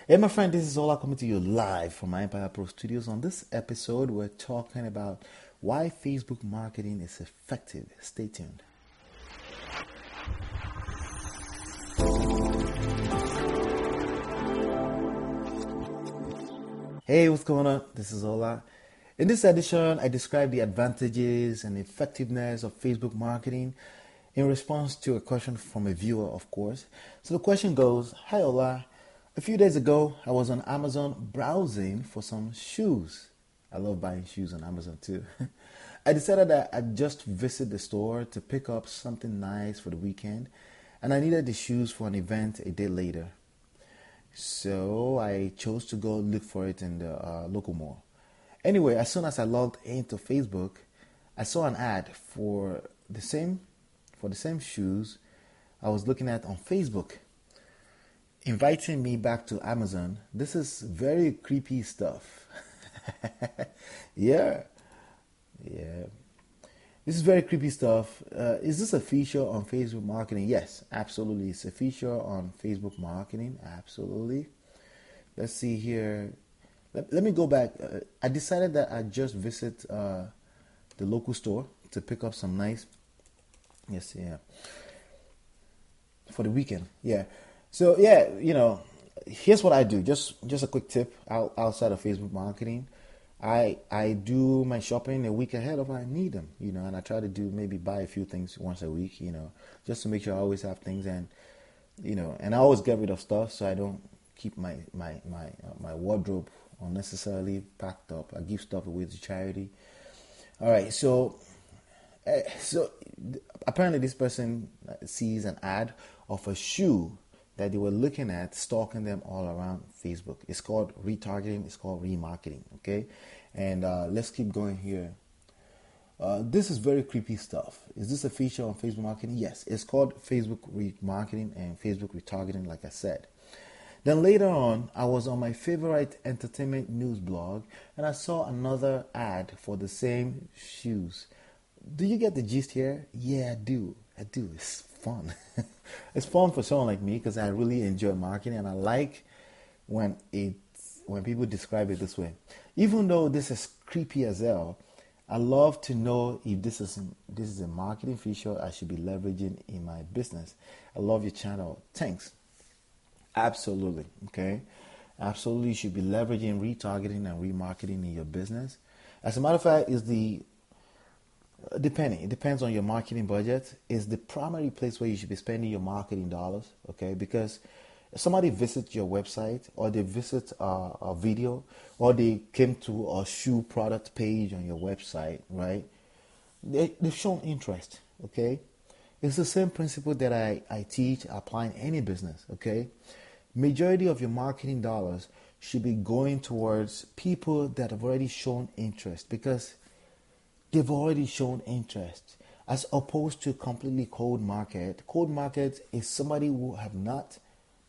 Hey, my friend, this is Ola coming to you live from my Empire Pro Studios. On this episode, we're talking about why Facebook marketing is effective. Stay tuned. Hey, what's going on? This is Ola. In this edition, I describe the advantages and effectiveness of Facebook marketing in response to a question from a viewer, of course. So the question goes, Hi Ola, a few days ago, I was on Amazon browsing for some shoes. I love buying shoes on Amazon too. I decided that I'd just visit the store to pick up something nice for the weekend, and I needed the shoes for an event a day later. So I chose to go look for it in the local mall. Anyway, as soon as I logged into Facebook, I saw an ad for the same shoes I was looking at on Facebook, inviting me back to Amazon. This is very creepy stuff. Yeah, yeah. This is very creepy stuff. Is this a feature on Facebook marketing? Yes, absolutely. It's a feature on Facebook marketing. Absolutely. Let's see here. Let me go back. I decided that I'd just visit the local store to pick up some nice, yes, yeah, for the weekend. Yeah. So yeah, here's what I do. Just a quick tip outside of Facebook marketing. I do my shopping a week ahead of when I need them, and I try to do maybe buy a few things once a week, just to make sure I always have things and I always get rid of stuff so I don't keep my wardrobe unnecessarily packed up. I give stuff away to charity. All right, so apparently this person sees an ad of a shoe that they were looking at, stalking them all around Facebook. It's called retargeting. It's called remarketing. Okay, and let's keep going here. This is very creepy stuff. Is this a feature on Facebook marketing? Yes, it's called Facebook remarketing and Facebook retargeting, like I said. Then later on, I was on my favorite entertainment news blog and I saw another ad for the same shoes. Do you get the gist here? Yeah, I do. I do. It's fun. It's fun for someone like me because I really enjoy marketing and I like when when people describe it this way. Even though this is creepy as hell, I love to know if this is a marketing feature I should be leveraging in my business. I love your channel. Thanks. Absolutely. Okay. Absolutely, you should be leveraging retargeting and remarketing in your business. As a matter of fact, it depends on your marketing budget, is the primary place where you should be spending your marketing dollars. Okay, because if somebody visits your website or they visit a video or they came to a shoe product page on your website, right? They've shown interest. Okay, it's the same principle that I teach, apply in any business. Okay, majority of your marketing dollars should be going towards people that have already shown interest because they've already shown interest, as opposed to completely cold market. Cold market is somebody who have not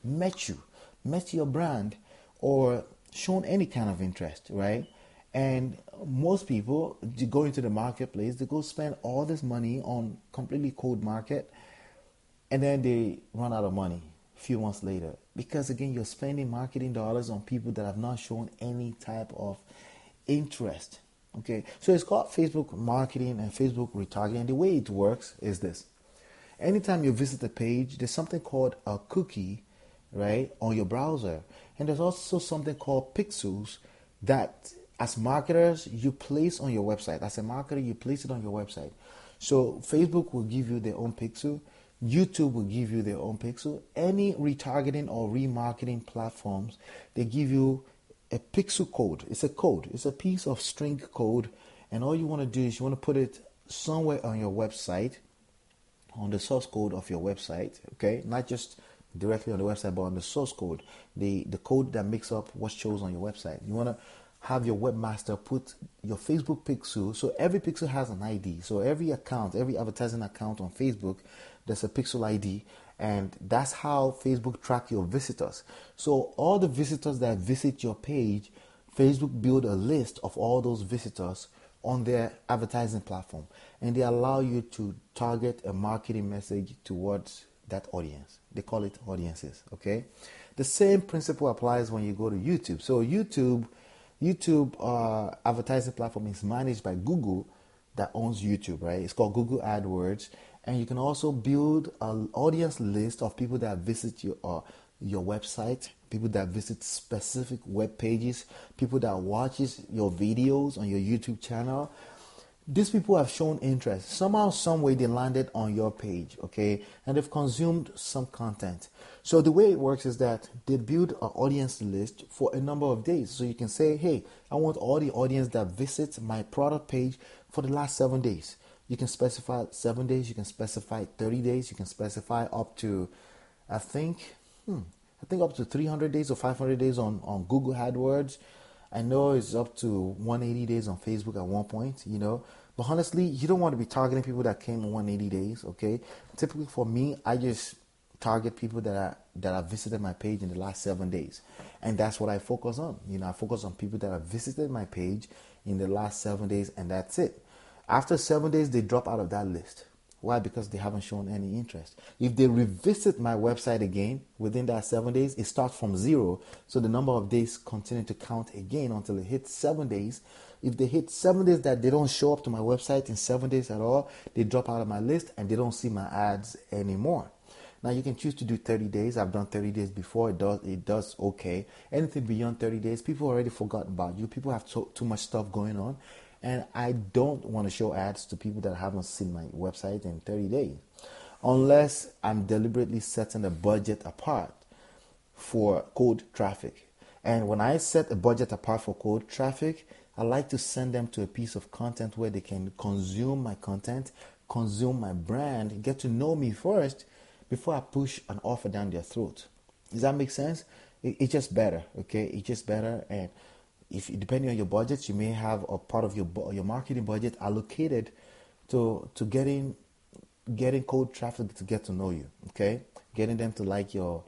met your brand, or shown any kind of interest, right? And most people, they go into the marketplace, they go spend all this money on completely cold market, and then they run out of money a few months later because again you're spending marketing dollars on people that have not shown any type of interest. Okay, so it's called Facebook marketing and Facebook retargeting. And the way it works is this: anytime you visit a page, there's something called a cookie, right, on your browser, and there's also something called pixels that, as marketers, you place on your website. As a marketer, you place it on your website. So Facebook will give you their own pixel. YouTube will give you their own pixel. Any retargeting or remarketing platforms, they give you a pixel code. It's a code. It's a piece of string code. And all you want to do is you want to put it somewhere on your website, on the source code of your website. Okay, not just directly on the website, but on the source code, the code that makes up what shows on your website. You want to have your webmaster put your Facebook pixel. So every pixel has an ID. So every account, every advertising account on Facebook, there's a pixel ID, and that's how Facebook track your visitors. So all the visitors that visit your page, Facebook build a list of all those visitors on their advertising platform, and they allow you to target a marketing message towards that audience. They call it audiences. Okay, The same principle applies when you go to YouTube. So YouTube advertising platform is managed by Google that owns YouTube, right? It's called Google AdWords, and you can also build an audience list of people that visit your website, people that visit specific web pages, people that watches your videos on your YouTube channel. These people have shown interest. Somehow, some way they landed on your page, okay? And they've consumed some content. So the way it works is that they build an audience list for a number of days. So you can say, hey, I want all the audience that visits my product page for the last 7 days. You can specify 7 days, you can specify 30 days, you can specify up to, I think up to 300 days or 500 days on Google AdWords. I know it's up to 180 days on Facebook at one point, But honestly, you don't want to be targeting people that came in 180 days, okay? Typically for me, I just target people that have visited my page in the last 7 days. And that's what I focus on. I focus on people that have visited my page in the last 7 days, and that's it. After 7 days, they drop out of that list. Why? Because they haven't shown any interest. If they revisit my website again within that 7 days, it starts from 0. So the number of days continue to count again until it hits 7 days. If they hit 7 days that they don't show up to my website in 7 days at all, they drop out of my list and they don't see my ads anymore. Now you can choose to do 30 days. I've done 30 days before. It does okay. Anything beyond 30 days, people already forgot about you. People have too much stuff going on. And I don't want to show ads to people that haven't seen my website in 30 days. Unless I'm deliberately setting a budget apart for cold traffic. And when I set a budget apart for cold traffic, I like to send them to a piece of content where they can consume my content, consume my brand, get to know me first before I push an offer down their throat. Does that make sense? It's just better, okay? It's just better. And if depending on your budget, you may have a part of your marketing budget allocated to getting cold traffic to get to know you. Okay, getting them to like your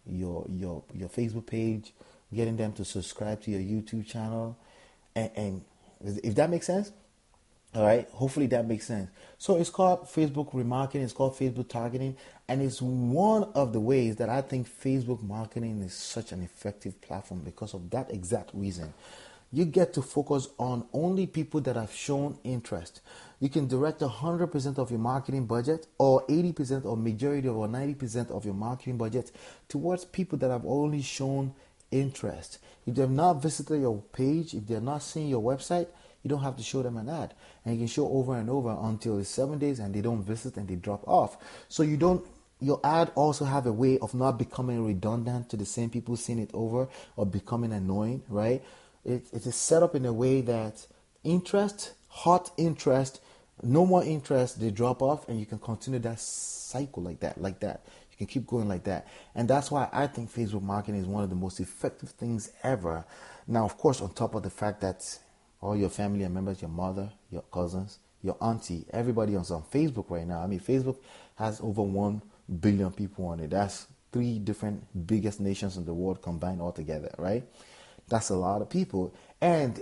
Facebook page, getting them to subscribe to your YouTube channel, and if that makes sense. All right, hopefully that makes sense. So it's called Facebook remarketing, it's called Facebook targeting, and it's one of the ways that I think Facebook marketing is such an effective platform because of that exact reason. You get to focus on only people that have shown interest. You can direct 100% of your marketing budget or 80% or majority or 90% of your marketing budget towards people that have only shown interest. If they have not visited your page, if they're not seeing your website, you don't have to show them an ad. And you can show over and over until it's 7 days and they don't visit and they drop off. So your ad also have a way of not becoming redundant to the same people seeing it over or becoming annoying, right? It is set up in a way that interest, hot interest, no more interest, they drop off, and you can continue that cycle like that. You can keep going like that. And that's why I think Facebook marketing is one of the most effective things ever. Now, of course, on top of the fact that all your family members, your mother, your cousins, your auntie, everybody on Facebook right now. I mean, Facebook has over 1 billion people on it. That's 3 different biggest nations in the world combined all together, right? That's a lot of people. And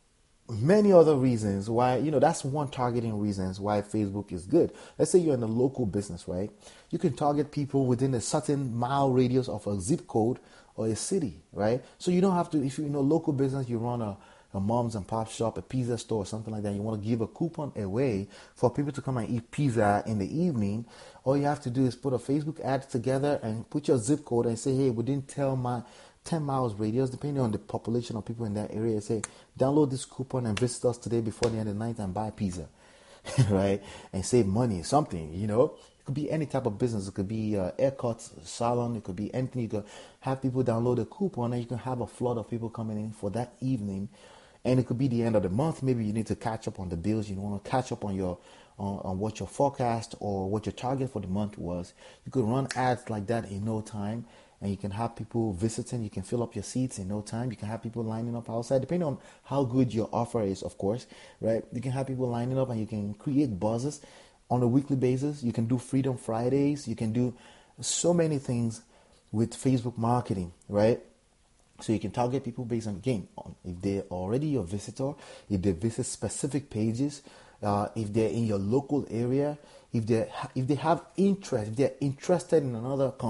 many other reasons why, that's one targeting reasons why Facebook is good. Let's say you're in a local business, right? You can target people within a certain mile radius of a zip code or a city, right? So you don't have to, if you're in a local business, you run a mom's and pop shop, a pizza store, something like that, you want to give a coupon away for people to come and eat pizza in the evening, all you have to do is put a Facebook ad together and put your zip code and say, hey, within 10 miles radius, depending on the population of people in that area, say, download this coupon and visit us today before the end of the night and buy pizza, right? And save money, something, It could be any type of business. It could be haircut salon. It could be anything. You could have people download a coupon and you can have a flood of people coming in for that evening. And it could be the end of the month. Maybe you need to catch up on the bills. You want to catch up on on what your forecast or what your target for the month was. You could run ads like that in no time. And you can have people visiting. You can fill up your seats in no time. You can have people lining up outside, depending on how good your offer is, of course, right? You can have people lining up and you can create buzzes on a weekly basis. You can do Freedom Fridays. You can do so many things with Facebook marketing, right? So you can target people based on, again, if they're already your visitor, if they visit specific pages, if they're in your local area, if they have interest, if they're interested in another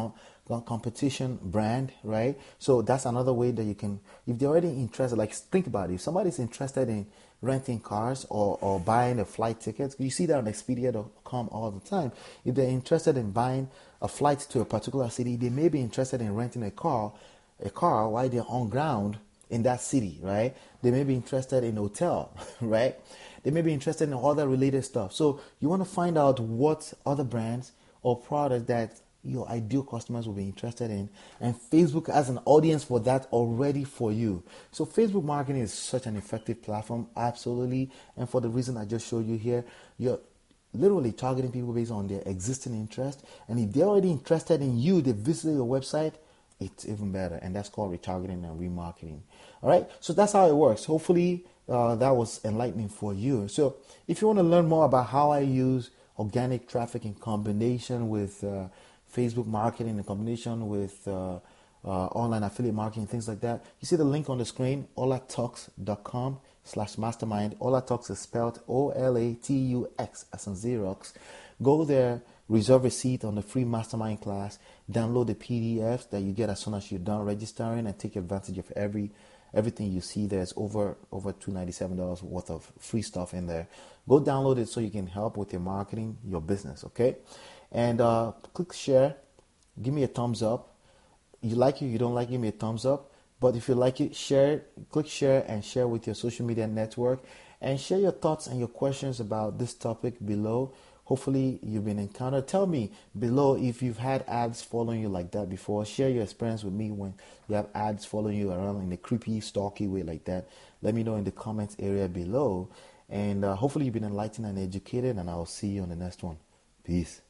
competition brand, right? So that's another way that you can, if they're already interested, like think about it. If somebody's interested in renting cars or buying a flight ticket, you see that on Expedia.com all the time. If they're interested in buying a flight to a particular city, they may be interested in renting a car while they're on ground in that city, right? They may be interested in hotel, right? They may be interested in other related stuff. So you want to find out what other brands or products that your ideal customers will be interested in, and Facebook has an audience for that already for you. So Facebook marketing is such an effective platform, absolutely. And for the reason I just showed you here, you're literally targeting people based on their existing interest. And if they're already interested in you, they visit your website, it's even better. And that's called retargeting and remarketing. All right. So that's how it works. Hopefully that was enlightening for you. So if you want to learn more about how I use organic traffic in combination with Facebook marketing, in combination with online affiliate marketing, things like that, you see the link on the screen, olatalks.com/mastermind. Olatalks is spelled OLATUX as in Xerox. Go there, reserve a seat on the free mastermind class, download the PDFs that you get as soon as you're done registering, and take advantage of everything you see. There's over $297 worth of free stuff in there. Go download it so you can help with your marketing, your business, okay? And click share, give me a thumbs up. You like it, you don't like it, give me a thumbs up. But if you like it, share it, click share and share with your social media network, and share your thoughts and your questions about this topic below. Hopefully you've been encountered. Tell me below if you've had ads following you like that before. Share your experience with me when you have ads following you around in a creepy, stalky way like that. Let me know in the comments area below. And hopefully you've been enlightened and educated, and I'll see you on the next one. Peace.